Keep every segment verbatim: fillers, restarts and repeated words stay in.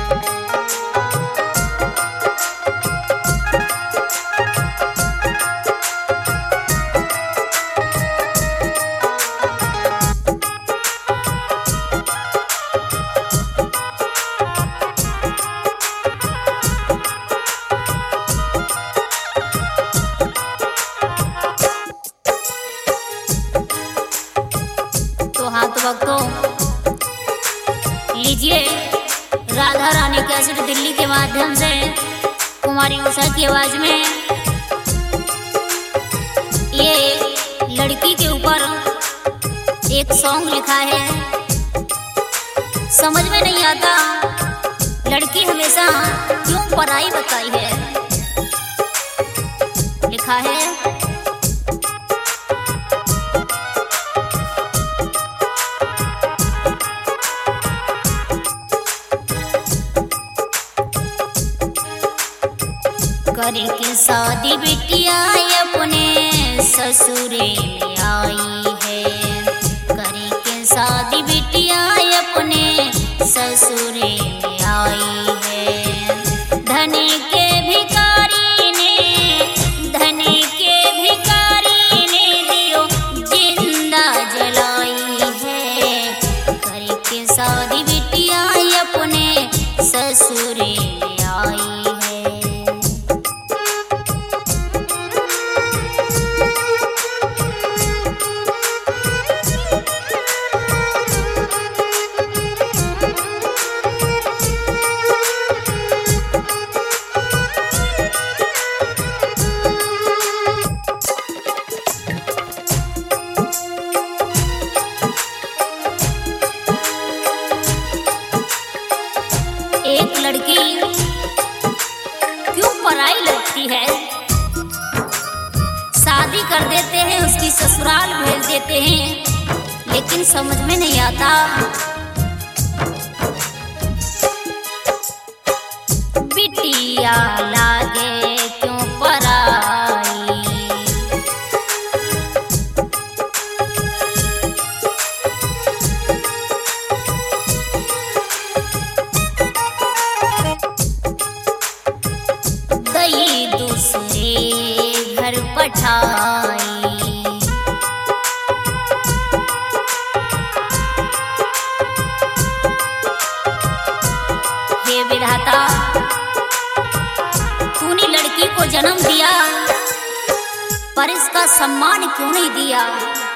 भक्तों, लीजिए राधा रानी कैसेट दिल्ली के माध्यम से कुमारी उषा की आवाज में ये लड़की के ऊपर एक सॉन्ग लिखा है। समझ में नहीं आता लड़की हमेशा क्यों पराई बताई है। लिखा है करे के शादी बिटिया अपने ससुरे में आई है। करे के शादी बिटिया अपने ससुरे में आई है। धनी के भिखारी ने धनी के भिखारी ने दियो जिंदा जलाई है। करे के शादी बिटिया अपने ससुरे में आई है। एक लड़की क्यों पराई लगती है। शादी कर देते हैं, उसकी ससुराल भेज देते हैं, लेकिन समझ में नहीं आता बिटिया लागे क्यों पराई। गई दूसरे घर पठाई। हे विधाता, तूने लड़की को जन्म दिया पर इसका सम्मान क्यों नहीं दिया।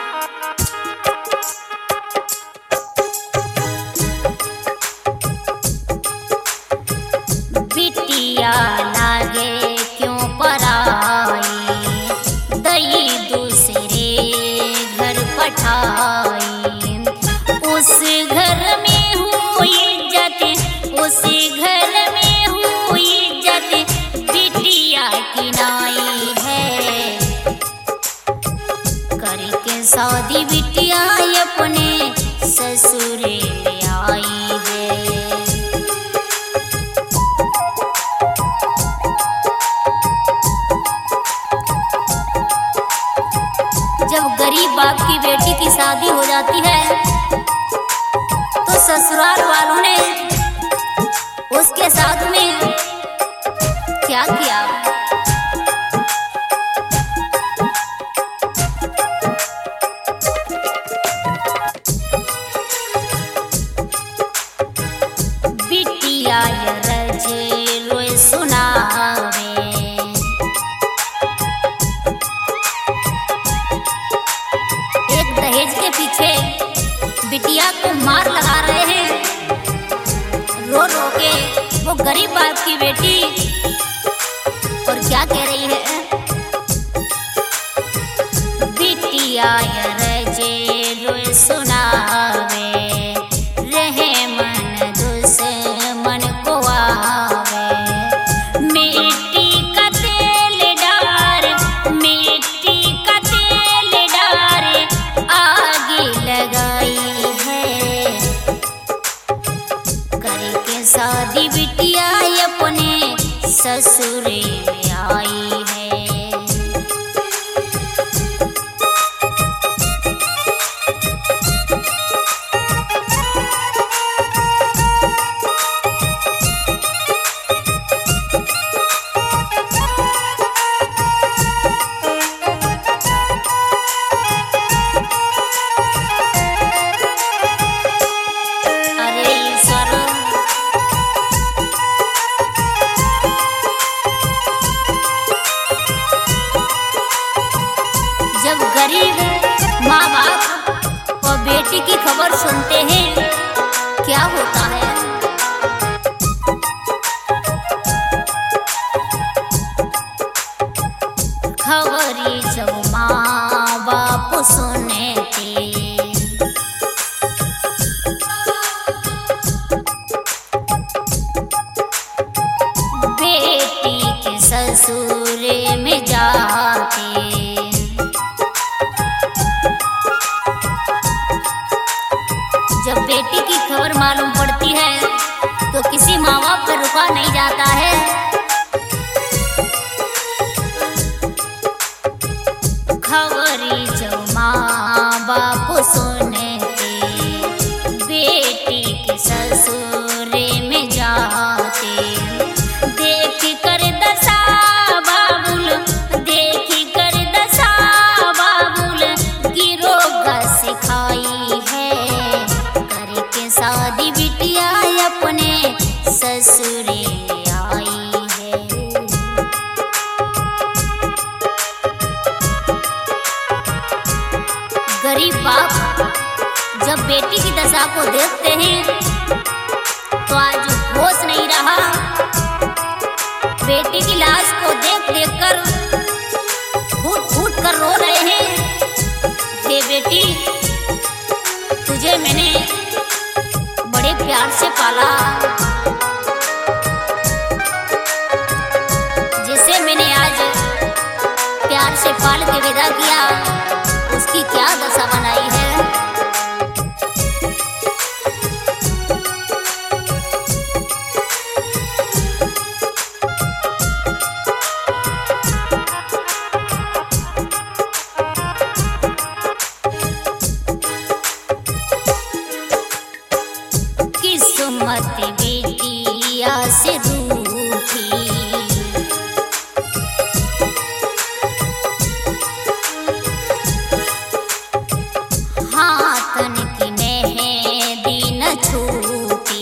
बिटिया लागे क्यों पराई। दई दूसरे घर पठाई। उस घर में हुई इज्जत उस घर में हुई इज्जत बिटिया की नाई है। करके शादी बिटिया अपने ससुरे में आई है। जब गरीब बाप की बेटी की शादी हो जाती है तो ससुराल वालों ने उसके साथ में क्या किया। बिटिया रजे रोए सुनावे। दहेज के पीछे बिटिया को मार लगा रहे हैं। रो रो के वो गरीब बाप की बेटी और क्या कह रही है। बिटिया रजे रोए सुनावे। रहे मन दुश्मन को आवे। मिट्टी का तेल डार मिट्टी का तेल डार आगे लगाई है। करके शादी बिटिया अपने ससुरे में आई है। होता है। खबरी जब माँ बाप सुने थे, बेटी के ससुरे में जाते, जब बेटी की खबर मालूम पड़ती है तो किसी माँ बाप पर रुका नहीं जाता है। खबरी जब माँ बाप सुने थे, बेटी के ससुरे में जाते, देख कर दशा बाबुल, देख कर दशा बाबुल गिरोगा सिखाई है, करके शादी बिटिया अपने ससुरे आई है। गरीब बाप जब बेटी की दशा को देखते हैं तो आज होश नहीं रहा। बेटी की लाश को देख देख कर फूट फूट कर रो रहे हैं। हे बेटी, तुझे मैंने बड़े प्यार से पाला, जिसे मैंने आज प्यार से पाल के विदा किया, उसकी क्या दशा बनाई है। किस्मत बेटिया से रूठी, हाथन की मेहंदी न छूटी,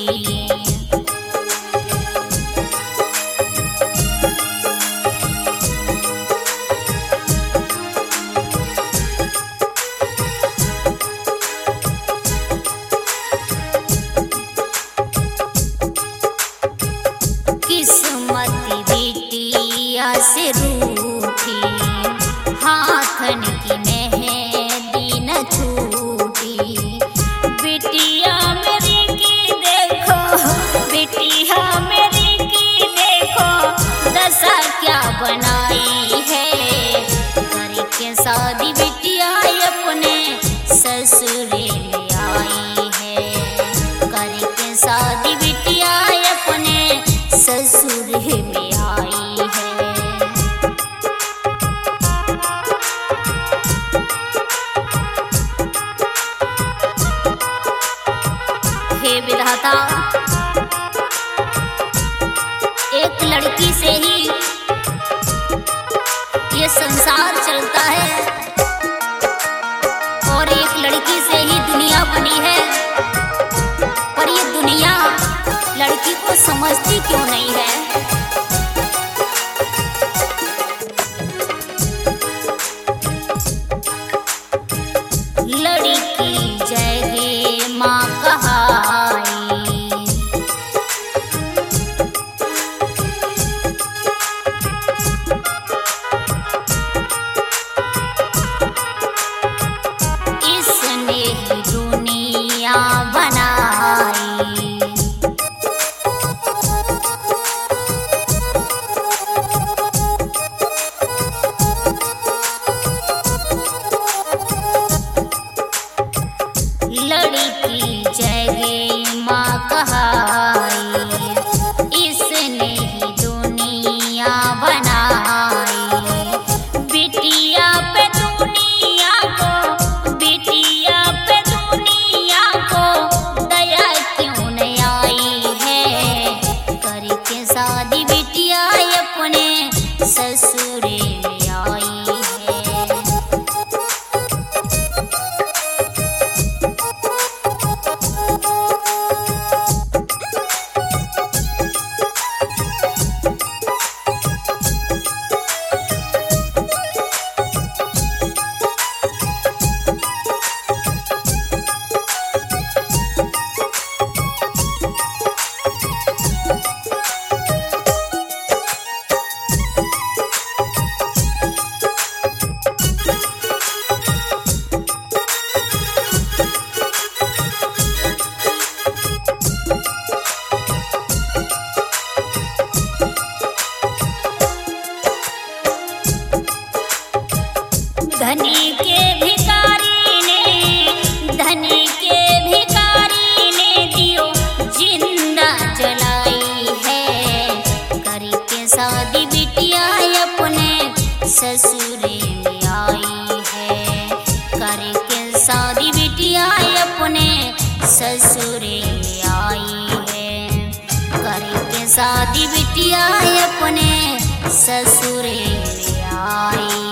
किस्मत बेटिया से रूठी, हाथन की मेहंदी न छूटी, बिटिया मेरी की देखो, बिटिया मेरी की देखो दशा क्या बनाई है, करके शादी बिटिया अपने ससुरे में आई है, करके शादी बिटिया अपने ससुरे में आई है। हे विधाता, एक लड़की से ही ये संसार चलता है और एक लड़की से ही दुनिया बनी है, पर ये दुनिया लड़की को समझती क्यों नहीं है। लड़की जगह माँ कहाई, इसने ही दुनिया बनाई, ससुरे में आई है। करके शादी बिटिया अपने ससुरे में आई है। करके शादी बिटिया अपने ससुरे में आई